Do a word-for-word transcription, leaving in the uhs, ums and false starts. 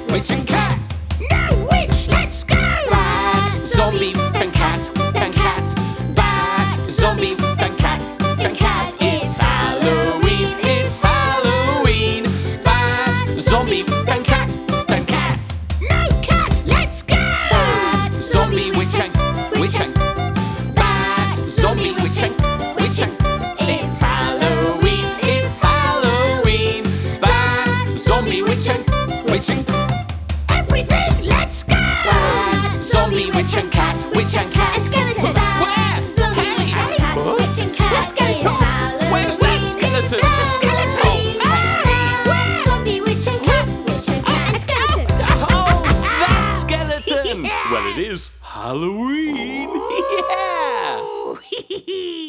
witch and cat. No witch, let's go! Bad zombie and cat and cat. Bad zombie and cat and cat. It's Halloween, it's Halloween. Bad zombie and cat and cat. No cat, let's go! Bad zombie witch and witch and. Bad zombie witch and witch and. It's Halloween, it's Halloween. Bad zombie witch and witch and. Everything, let's go! Bad zombie witch and cat, witch and cat. A skeleton. Where? Zombie, Hey. witch and cat, Huh? witch and cat. A skeleton. It's Halloween. Where's that skeleton? It's a skeleton. Oh, hey. Where? Zombie, witch and cat, witch and cat. A skeleton. Oh, that skeleton! Yeah. Well, it is Halloween. Yeah!